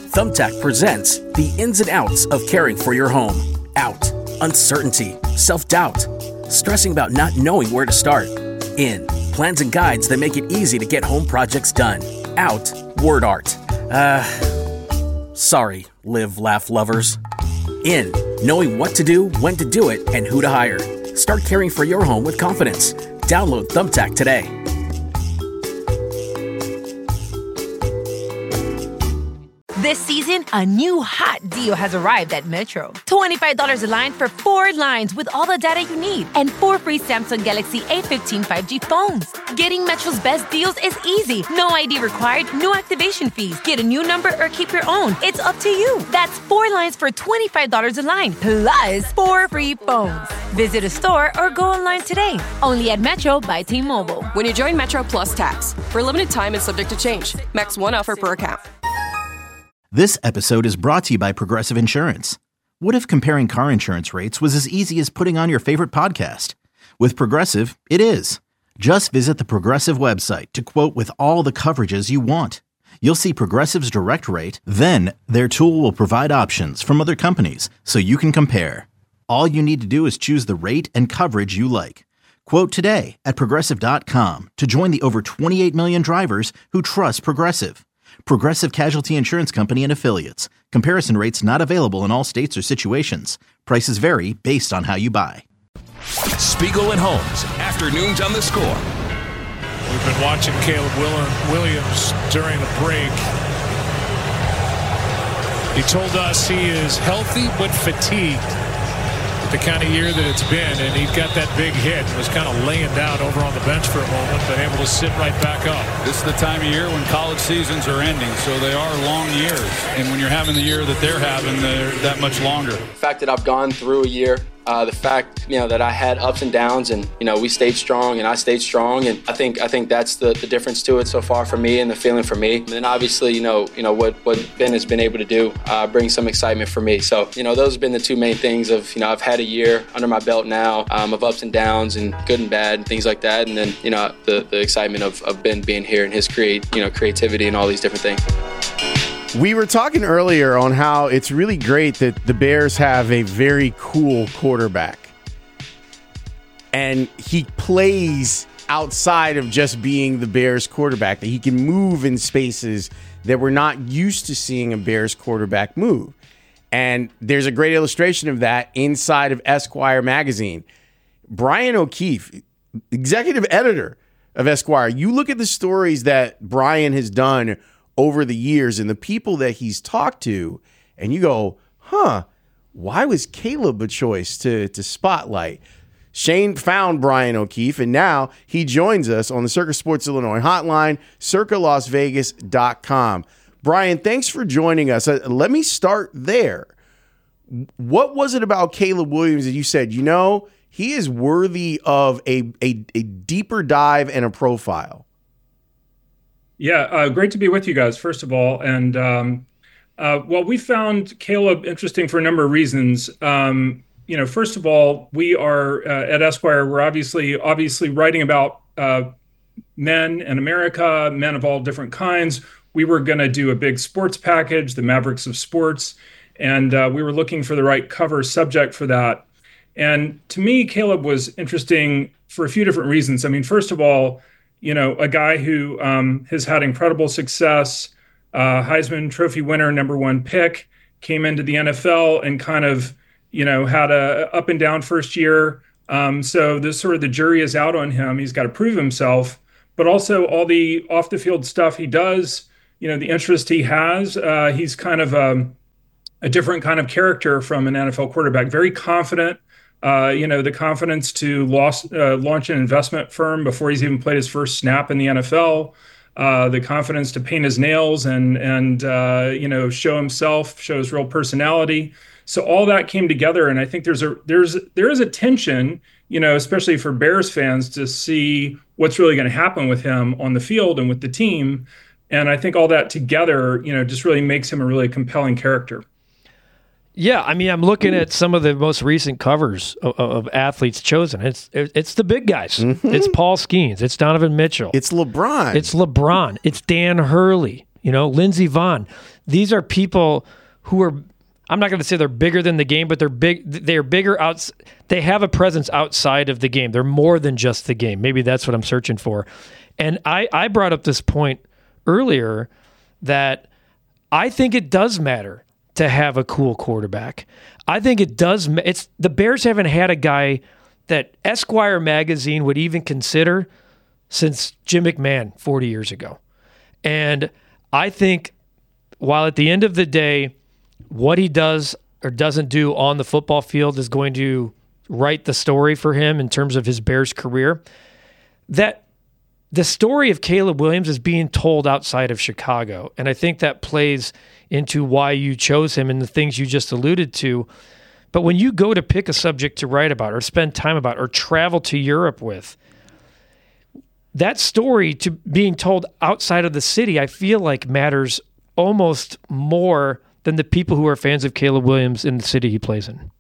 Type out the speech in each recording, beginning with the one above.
Thumbtack presents the ins and outs of caring for your home. Out, uncertainty, self-doubt, stressing about not knowing where to start. In, plans and guides that make it easy to get home projects done. Out, word art. Sorry, live, laugh lovers. In, knowing what to do, when to do it, and who to hire. Start caring for your home with confidence. Download Thumbtack today. This season, a new hot deal has arrived at Metro. $25 a line for 4 lines with all the data you need and 4 free Samsung Galaxy A15 5G phones. Getting Metro's best deals is easy. No ID required, no activation fees. Get a new number or keep your own. It's up to you. That's 4 lines for $25 a line, plus 4 free phones. Visit a store or go online today. Only at Metro by T-Mobile. When you join Metro Plus Tax. For a limited time and subject to change. Max 1 offer per account. This episode is brought to you by Progressive Insurance. What if comparing car insurance rates was as easy as putting on your favorite podcast? With Progressive, it is. Just visit the Progressive website to quote with all the coverages you want. You'll see Progressive's direct rate, then their tool will provide options from other companies so you can compare. All you need to do is choose the rate and coverage you like. Quote today at Progressive.com to join the over 28 million drivers who trust Progressive. Progressive Casualty Insurance Company and Affiliates. Comparison rates not available in all states or situations. Prices vary based on how you buy. Spiegel and Holmes, afternoons on the Score. We've been watching Caleb Williams during the break. He told us he is healthy but fatigued. The kind of year that it's been, and he got that big hit and was kind of laying down over on the bench for a moment, but able to sit right back up. This is the time of year when college seasons are ending, so they are long years. And when you're having the year that they're having, they're that much longer. The fact that I've gone through a year, the fact that I had ups and downs, and we stayed strong and I stayed strong, and I think that's the difference to it so far for me and the feeling for me. And then obviously what Ben has been able to do brings some excitement for me. So those have been the two main things of I've had a year under my belt now of ups and downs and good and bad and things like that, and then the excitement of Ben being here and his creativity and all these different things. We were talking earlier on how it's really great that the Bears have a very cool quarterback. And he plays outside of just being the Bears quarterback, that he can move in spaces that we're not used to seeing a Bears quarterback move. And there's a great illustration of that inside of Esquire magazine. Brian O'Keefe, executive editor of Esquire, you look at the stories that Brian has done over the years and the people that he's talked to, and you go, why was Caleb a choice to spotlight? Shane found Brian O'Keefe, and now he joins us on the Circa Sports Illinois hotline, circalasvegas.com. Brian, thanks for joining us. Let me start there. What was it about Caleb Williams that you said, he is worthy of a deeper dive and a profile? Yeah, great to be with you guys, first of all. And we found Caleb interesting for a number of reasons. First of all, we are at Esquire, we're obviously writing about men in America, men of all different kinds. We were going to do a big sports package, the Mavericks of Sports, and we were looking for the right cover subject for that. And to me, Caleb was interesting for a few different reasons. I mean, first of all, a guy who has had incredible success, Heisman Trophy winner, number 1 pick, came into the NFL and kind of, had a up and down first year. So the jury is out on him. He's got to prove himself, but also all the off the field stuff he does, the interest he has. He's kind of a different kind of character from an NFL quarterback, very confident. The confidence to launch an investment firm before he's even played his first snap in the NFL, the confidence to paint his nails and show himself, show his real personality. So all that came together, and I think there is a tension, especially for Bears fans, to see what's really going to happen with him on the field and with the team. And I think all that together, just really makes him a really compelling character. Yeah, I mean, I'm looking at some of the most recent covers of athletes chosen. It's the big guys. Mm-hmm. It's Paul Skeens. It's Donovan Mitchell. It's LeBron. It's Dan Hurley. Lindsey Vonn. These are people who are, I'm not going to say they're bigger than the game, but they're big. They're bigger they have a presence outside of the game. They're more than just the game. Maybe that's what I'm searching for. And I brought up this point earlier that I think it does matter to have a cool quarterback. I think it does. The Bears haven't had a guy that Esquire magazine would even consider since Jim McMahon 40 years ago. And I think while at the end of the day, what he does or doesn't do on the football field is going to write the story for him in terms of his Bears career, that the story of Caleb Williams is being told outside of Chicago. And I think that plays into why you chose him and the things you just alluded to. But when you go to pick a subject to write about or spend time about or travel to Europe with, that story to being told outside of the city, I feel like matters almost more than the people who are fans of Caleb Williams in the city he plays in.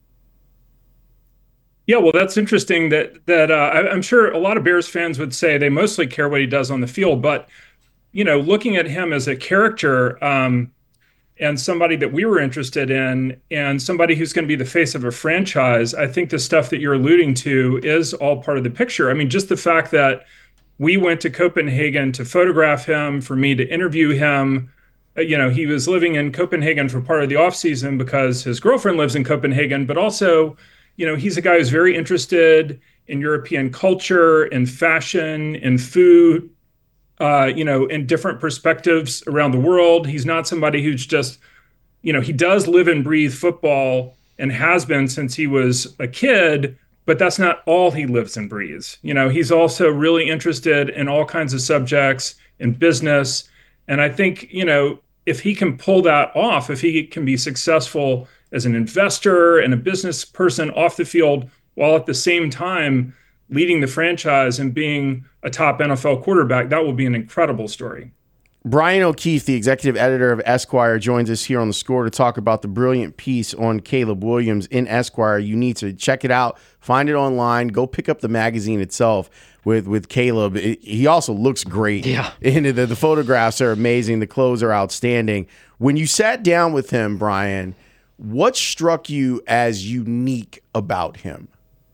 Yeah, well, that's interesting that I'm sure a lot of Bears fans would say they mostly care what he does on the field. But, looking at him as a character and somebody that we were interested in and somebody who's going to be the face of a franchise, I think the stuff that you're alluding to is all part of the picture. I mean, just the fact that we went to Copenhagen to photograph him, for me to interview him. He was living in Copenhagen for part of the offseason because his girlfriend lives in Copenhagen, but also, he's a guy who's very interested in European culture, in fashion, in food, in different perspectives around the world. He's not somebody who's just, he does live and breathe football and has been since he was a kid, but that's not all he lives and breathes. He's also really interested in all kinds of subjects in business. And I think, if he can pull that off, if he can be successful as an investor and a business person off the field, while at the same time leading the franchise and being a top NFL quarterback, that will be an incredible story. Brian O'Keefe, the executive editor of Esquire, joins us here on The Score to talk about the brilliant piece on Caleb Williams in Esquire. You need to check it out, find it online, go pick up the magazine itself with Caleb. He also looks great. Yeah. And the photographs are amazing. The clothes are outstanding. When you sat down with him, Brian, what struck you as unique about him?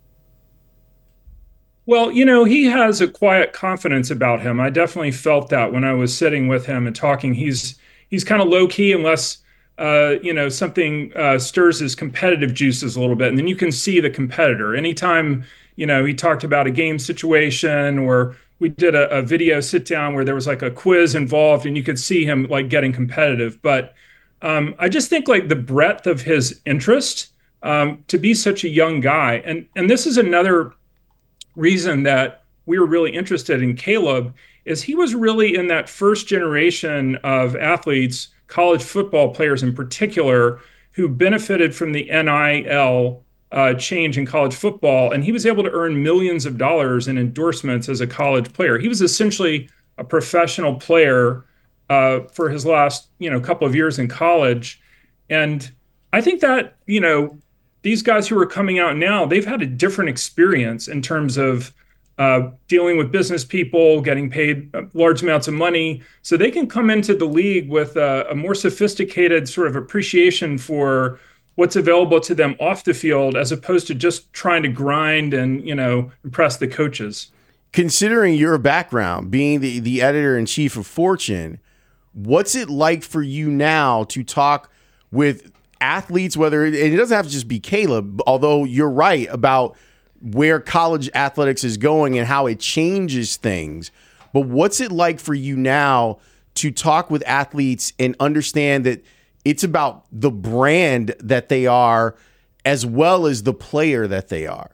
Well, he has a quiet confidence about him. I definitely felt that when I was sitting with him and talking. He's kind of low key unless something stirs his competitive juices a little bit, and then you can see the competitor. Anytime he talked about a game situation, or we did a video sit down where there was like a quiz involved, and you could see him like getting competitive. But I just think like the breadth of his interest to be such a young guy, and this is another reason that we were really interested in Caleb, is he was really in that first generation of athletes, college football players in particular, who benefited from the NIL change in college football. And he was able to earn millions of dollars in endorsements as a college player. He was essentially a professional player for his last, couple of years in college. And I think that, these guys who are coming out now, they've had a different experience in terms of dealing with business people, getting paid large amounts of money. So they can come into the league with a more sophisticated sort of appreciation for what's available to them off the field, as opposed to just trying to grind and, impress the coaches. Considering your background, being the editor-in-chief of Fortune, what's it like for you now to talk with athletes, and it doesn't have to just be Caleb, although you're right about where college athletics is going and how it changes things. But what's it like for you now to talk with athletes and understand that it's about the brand that they are as well as the player that they are?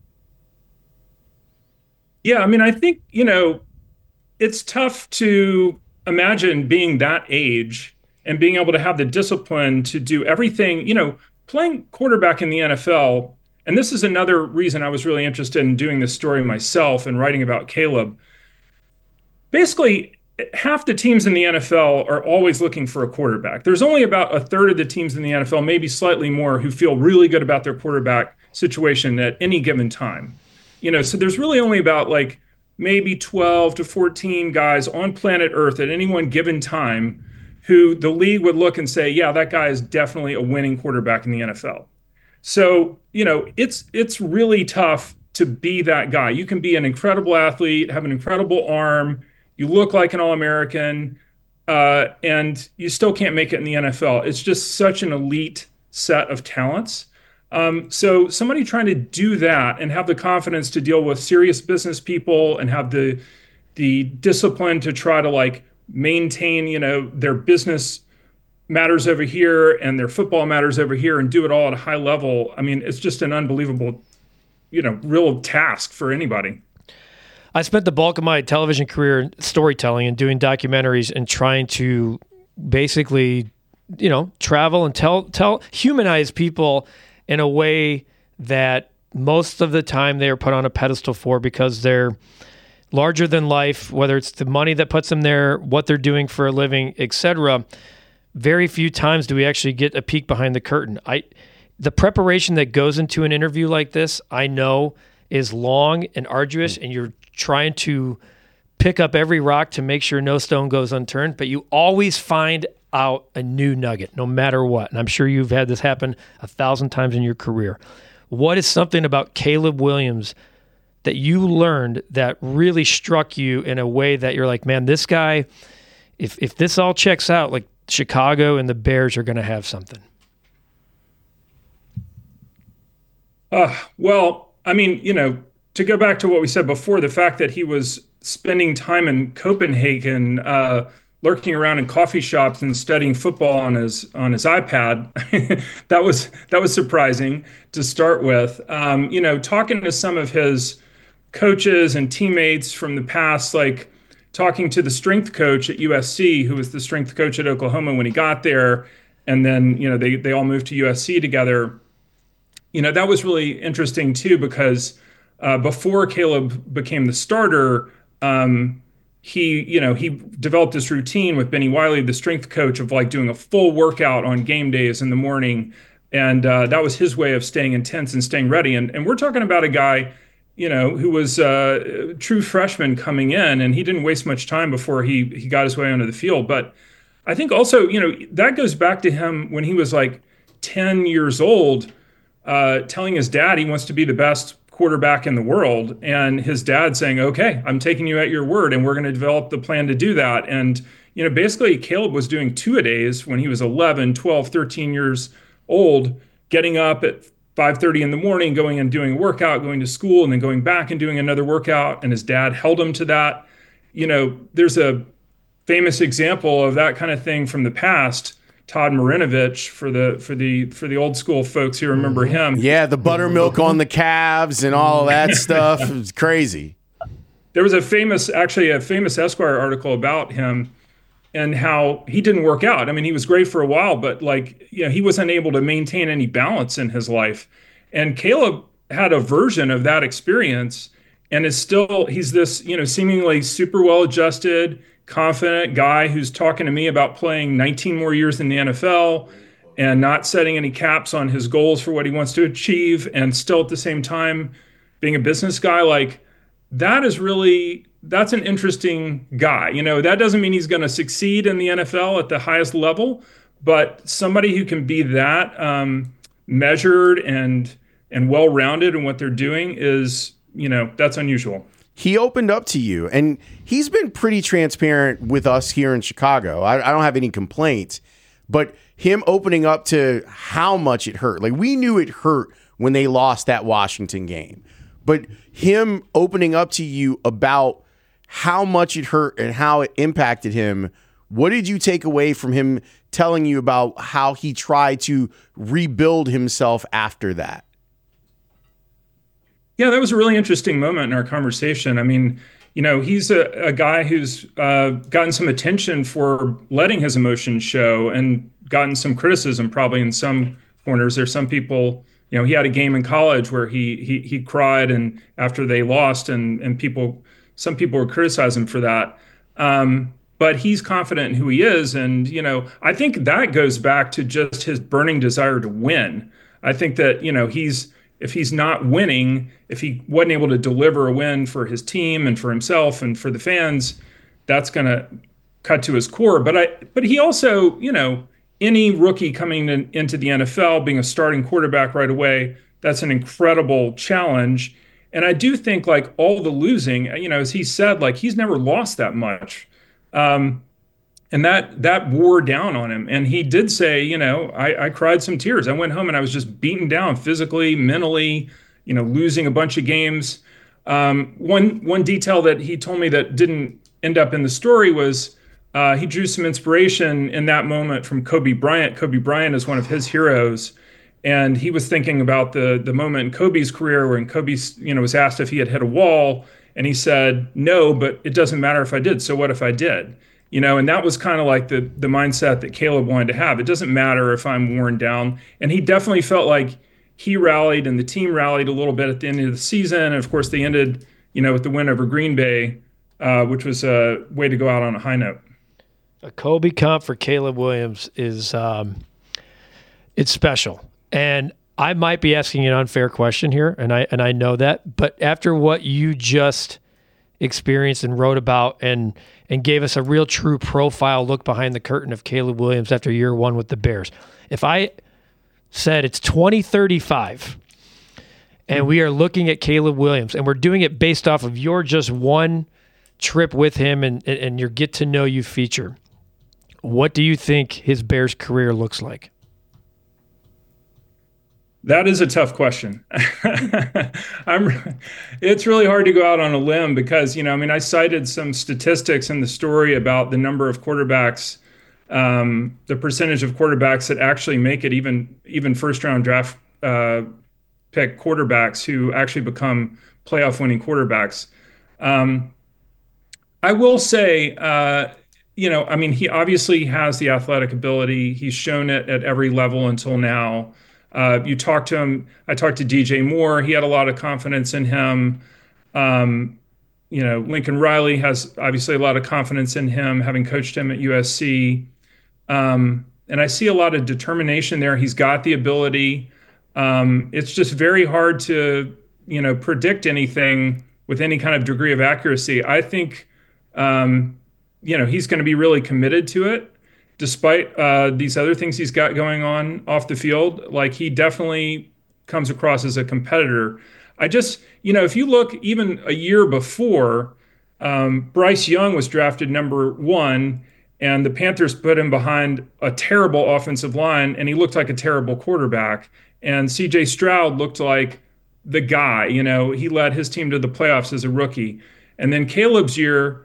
Yeah, I mean, I think, it's tough to imagine being that age and being able to have the discipline to do everything, playing quarterback in the NFL. And this is another reason I was really interested in doing this story myself and writing about Caleb. Basically, half the teams in the NFL are always looking for a quarterback. There's only about a third of the teams in the NFL, maybe slightly more, who feel really good about their quarterback situation at any given time. So there's really only about like maybe 12 to 14 guys on planet Earth at any one given time who the league would look and say, yeah, that guy is definitely a winning quarterback in the NFL. So, it's really tough to be that guy. You can be an incredible athlete, have an incredible arm, you look like an All-American, and you still can't make it in the NFL. It's just such an elite set of talents. So somebody trying to do that and have the confidence to deal with serious business people and have the discipline to try to maintain, their business matters over here and their football matters over here and do it all at a high level. I mean, it's just an unbelievable, real task for anybody. I spent the bulk of my television career in storytelling and doing documentaries and trying to basically, travel and humanize people in a way that most of the time they are put on a pedestal for because they're larger than life, whether it's the money that puts them there, what they're doing for a living, etc. Very few times do we actually get a peek behind the curtain. The preparation that goes into an interview like this, I know, is long and arduous, and you're trying to pick up every rock to make sure no stone goes unturned, but you always find out a new nugget, no matter what. And I'm sure you've had this happen 1,000 times in your career. What is something about Caleb Williams that you learned that really struck you in a way that you're like, man, this guy, if this all checks out, like Chicago and the Bears are going to have something? Well, I mean, to go back to what we said before, the fact that he was spending time in Copenhagen, lurking around in coffee shops and studying football on his iPad, that was surprising to start with. Talking to some of his coaches and teammates from the past, like talking to the strength coach at USC, who was the strength coach at Oklahoma when he got there, and then they all moved to USC together. That was really interesting too, because before Caleb became the starter, he developed this routine with Benny Wiley, the strength coach, of doing a full workout on game days in the morning. And that was his way of staying intense and staying ready. And we're talking about a guy, who was a true freshman coming in, and he didn't waste much time before he got his way onto the field. But I think also, that goes back to him when he was 10 years old, telling his dad he wants to be the best quarterback in the world, and his dad saying, okay, I'm taking you at your word, and we're going to develop the plan to do that. And basically Caleb was doing two-a-days when he was 11, 12, 13 years old, getting up at 5:30 in the morning, going and doing a workout, going to school, and then going back and doing another workout, and his dad held him to that. There's a famous example of that kind of thing from the past. Todd Marinovich, for the old school folks who remember him. Yeah, the buttermilk on the calves and all of that stuff. It was crazy. There was a famous Esquire article about him and how he didn't work out. I mean, he was great for a while, but he wasn't able to maintain any balance in his life. And Caleb had a version of that experience and he's this, seemingly super well-adjusted, confident guy who's talking to me about playing 19 more years in the NFL and not setting any caps on his goals for what he wants to achieve, and still at the same time being a business guy. That's an interesting guy. That doesn't mean he's going to succeed in the NFL at the highest level, but somebody who can be that measured and well-rounded in what they're doing is, that's unusual. He opened up to you, and he's been pretty transparent with us here in Chicago. I don't have any complaints, but him opening up to how much it hurt. We knew it hurt when they lost that Washington game, but him opening up to you about how much it hurt and how it impacted him, what did you take away from him telling you about how he tried to rebuild himself after that? Yeah, that was a really interesting moment in our conversation. I mean, he's a guy who's gotten some attention for letting his emotions show and gotten some criticism probably in some corners. There's some people, he had a game in college where he cried and after they lost, and some people would criticize him for that. But he's confident in who he is. And, I think that goes back to just his burning desire to win. I think that, if he's not winning, if he wasn't able to deliver a win for his team and for himself and for the fans, that's going to cut to his core. But he also, any rookie coming into the NFL, being a starting quarterback right away, that's an incredible challenge. And I do think, like, all the losing, as he said, like, he's never lost that much. And that wore down on him. And he did say, I cried some tears. I went home and I was just beaten down physically, mentally, losing a bunch of games. One detail that he told me that didn't end up in the story was he drew some inspiration in that moment from Kobe Bryant. Kobe Bryant is one of his heroes. And he was thinking about the moment in Kobe's career when Kobe, was asked if he had hit a wall. And he said, no, but it doesn't matter if I did. So what if I did? And that was kind of like the mindset that Caleb wanted to have. It doesn't matter if I'm worn down. And he definitely felt like he rallied and the team rallied a little bit at the end of the season. And of course, they ended, with the win over Green Bay, which was a way to go out on a high note. A Kobe comp for Caleb Williams is it's special. And I might be asking an unfair question here, and I know that. But after what you just experienced and wrote about and gave us a real true profile look behind the curtain of Caleb Williams after year one with the Bears. If I said it's 2035 and we are looking at Caleb Williams and we're doing it based off of your just one trip with him and your get to know you feature, what do you think his Bears career looks like? That is a tough question. It's really hard to go out on a limb because, I cited some statistics in the story about the number of quarterbacks, the percentage of quarterbacks that actually make it, even first-round draft pick quarterbacks who actually become playoff-winning quarterbacks. I will say, he obviously has the athletic ability. He's shown it at every level until now. You talk to him. I talked to DJ Moore. He had a lot of confidence in him. Lincoln Riley has obviously a lot of confidence in him, having coached him at USC. And I see a lot of determination there. He's got the ability. It's just very hard to, predict anything with any kind of degree of accuracy. I think, he's going to be really committed to it. Despite these other things he's got going on off the field, like he definitely comes across as a competitor. I just, if you look even a year before, Bryce Young was drafted number 1 and the Panthers put him behind a terrible offensive line and he looked like a terrible quarterback. And CJ Stroud looked like the guy, he led his team to the playoffs as a rookie. And then Caleb's year,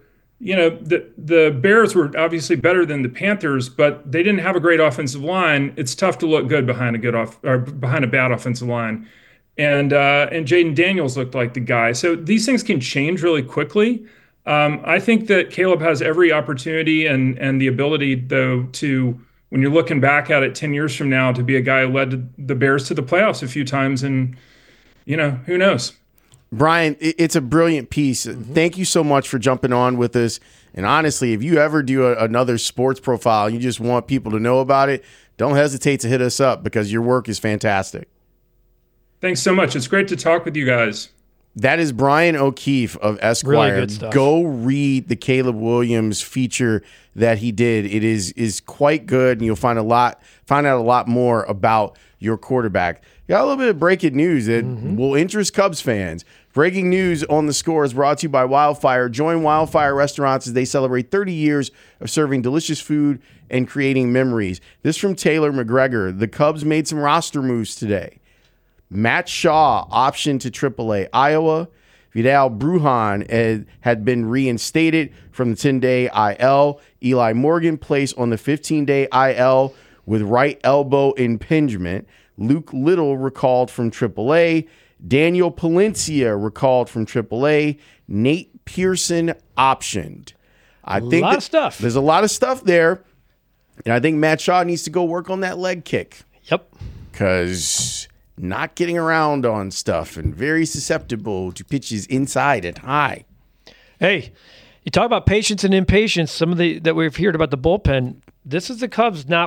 the Bears were obviously better than the Panthers, but they didn't have a great offensive line. It's tough to look good behind behind a bad offensive line. And Jaden Daniels looked like the guy. So these things can change really quickly. I think that Caleb has every opportunity and the ability, though, to, when you're looking back at it 10 years from now, to be a guy who led the Bears to the playoffs a few times. And, who knows? Brian, it's a brilliant piece. Mm-hmm. Thank you so much for jumping on with us. And honestly, if you ever do another sports profile and you just want people to know about it, don't hesitate to hit us up because your work is fantastic. Thanks so much. It's great to talk with you guys. That is Brian O'Keefe of Esquire. Really good stuff. Go read the Caleb Williams feature that he did. It is quite good, and you'll find out a lot more about your quarterback. Got a little bit of breaking news that will interest Cubs fans. Breaking news on The Score is brought to you by Wildfire. Join Wildfire Restaurants as they celebrate 30 years of serving delicious food and creating memories. This from Taylor McGregor. The Cubs made some roster moves today. Matt Shaw optioned to AAA Iowa. Vidal Brujan had been reinstated from the 10-day IL. Eli Morgan placed on the 15-day IL with right elbow impingement. Luke Little recalled from AAA. Daniel Palencia recalled from AAA. Nate Pearson optioned. I think lot of stuff. There's a lot of stuff there. And I think Matt Shaw needs to go work on that leg kick. Yep. Because not getting around on stuff and very susceptible to pitches inside and high. Hey, you talk about patience and impatience. Some of that we've heard about the bullpen. This is the Cubs not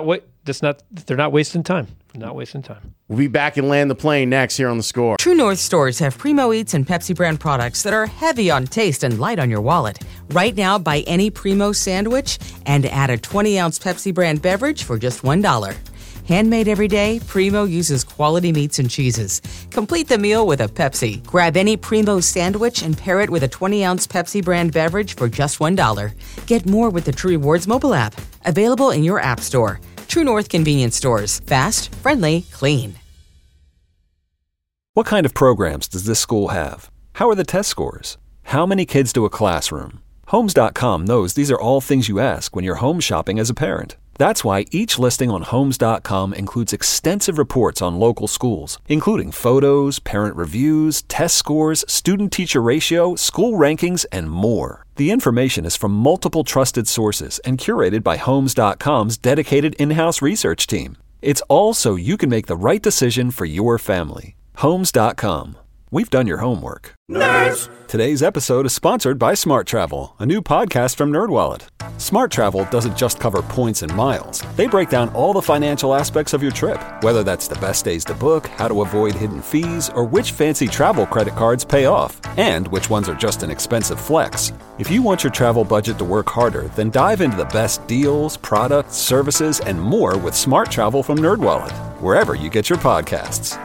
they're not wasting time. They're not wasting time. We'll be back and land the plane next here on The Score. True North stores have Primo Eats and Pepsi brand products that are heavy on taste and light on your wallet. Right now, buy any Primo sandwich and add a 20-ounce Pepsi brand beverage for just $1. Handmade every day, Primo uses quality meats and cheeses. Complete the meal with a Pepsi. Grab any Primo sandwich and pair it with a 20-ounce Pepsi brand beverage for just $1. Get more with the True Rewards mobile app. Available in your app store. True North convenience stores. Fast, friendly, clean. What kind of programs does this school have? How are the test scores? How many kids do a classroom? Homes.com knows these are all things you ask when you're home shopping as a parent. That's why each listing on Homes.com includes extensive reports on local schools, including photos, parent reviews, test scores, student-teacher ratio, school rankings, and more. The information is from multiple trusted sources and curated by Homes.com's dedicated in-house research team. It's all so you can make the right decision for your family. Homes.com. We've done your homework. Nerds! Today's episode is sponsored by Smart Travel, a new podcast from NerdWallet. Smart Travel doesn't just cover points and miles. They break down all the financial aspects of your trip, whether that's the best days to book, how to avoid hidden fees, or which fancy travel credit cards pay off, and which ones are just an expensive flex. If you want your travel budget to work harder, then dive into the best deals, products, services, and more with Smart Travel from NerdWallet, wherever you get your podcasts.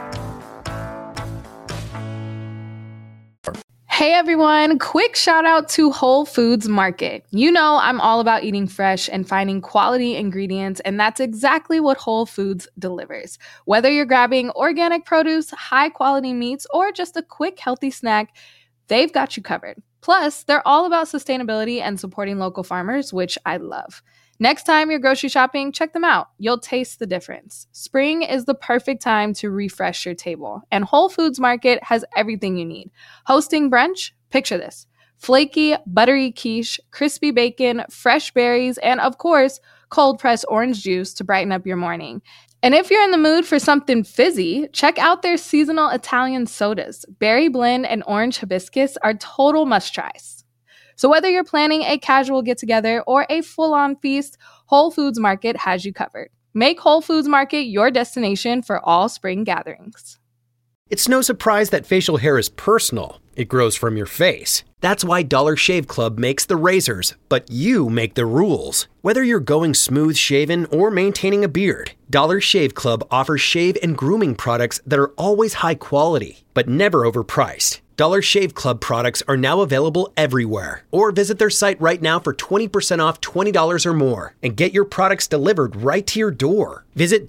Hey everyone, quick shout out to Whole Foods Market. You know I'm all about eating fresh and finding quality ingredients, and that's exactly what Whole Foods delivers. Whether you're grabbing organic produce, high quality meats, or just a quick healthy snack, they've got you covered. Plus, they're all about sustainability and supporting local farmers, which I love. Next time you're grocery shopping, check them out. You'll taste the difference. Spring is the perfect time to refresh your table, and Whole Foods Market has everything you need. Hosting brunch? Picture this. Flaky, buttery quiche, crispy bacon, fresh berries, and of course, cold-pressed orange juice to brighten up your morning. And if you're in the mood for something fizzy, check out their seasonal Italian sodas. Berry blend and orange hibiscus are total must-tries. So whether you're planning a casual get-together or a full-on feast, Whole Foods Market has you covered. Make Whole Foods Market your destination for all spring gatherings. It's no surprise that facial hair is personal. It grows from your face. That's why Dollar Shave Club makes the razors, but you make the rules. Whether you're going smooth shaven or maintaining a beard, Dollar Shave Club offers shave and grooming products that are always high quality, but never overpriced. Dollar Shave Club products are now available everywhere. Or visit their site right now for 20% off $20 or more and get your products delivered right to your door. Visit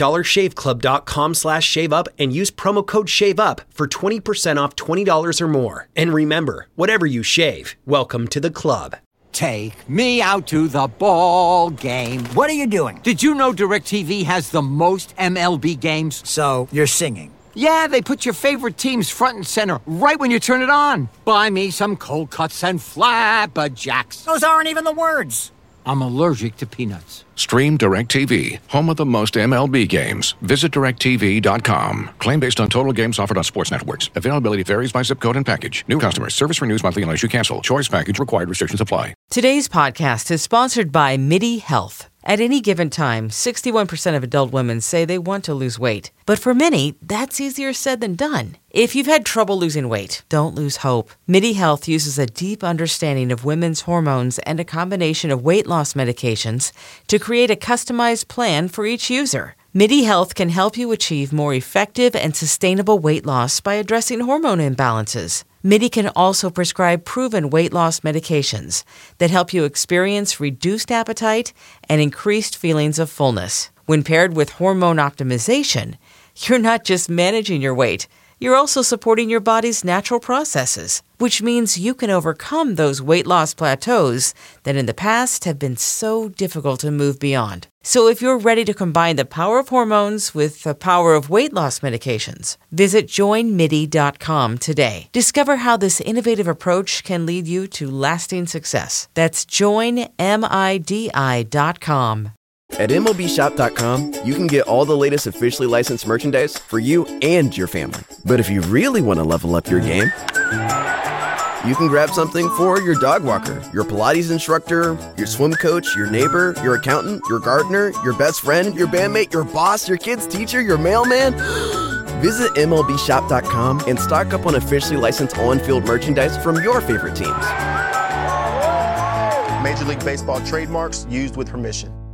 dollarshaveclub.com/shaveup and use promo code SHAVEUP for 20% off $20 or more. And remember, whatever you shave, welcome to the club. Take me out to the ball game. What are you doing? Did you know DirecTV has the most MLB games? So, you're singing. Yeah, they put your favorite teams front and center right when you turn it on. Buy me some cold cuts and flapjacks. Those aren't even the words. I'm allergic to peanuts. Stream DirecTV, home of the most MLB games. Visit DirecTV.com. Claim based on total games offered on sports networks. Availability varies by zip code and package. New customers. Service renews monthly unless you cancel. Choice package required. Restrictions apply. Today's podcast is sponsored by MIDI Health. At any given time, 61% of adult women say they want to lose weight. But for many, that's easier said than done. If you've had trouble losing weight, don't lose hope. MIDI Health uses a deep understanding of women's hormones and a combination of weight loss medications to create a customized plan for each user. MIDI Health can help you achieve more effective and sustainable weight loss by addressing hormone imbalances. MIDI can also prescribe proven weight loss medications that help you experience reduced appetite and increased feelings of fullness. When paired with hormone optimization, you're not just managing your weight, you're also supporting your body's natural processes, which means you can overcome those weight loss plateaus that in the past have been so difficult to move beyond. So if you're ready to combine the power of hormones with the power of weight loss medications, visit joinmidi.com today. Discover how this innovative approach can lead you to lasting success. That's joinmidi.com. At MLBshop.com, you can get all the latest officially licensed merchandise for you and your family. But if you really want to level up your game, You can grab something for your dog walker, your Pilates instructor, your swim coach, your neighbor, your accountant, your gardener, your best friend, your bandmate, your boss, your kid's teacher, your mailman. Visit MLBshop.com and stock up on officially licensed on-field merchandise from your favorite teams. Major League Baseball trademarks used with permission.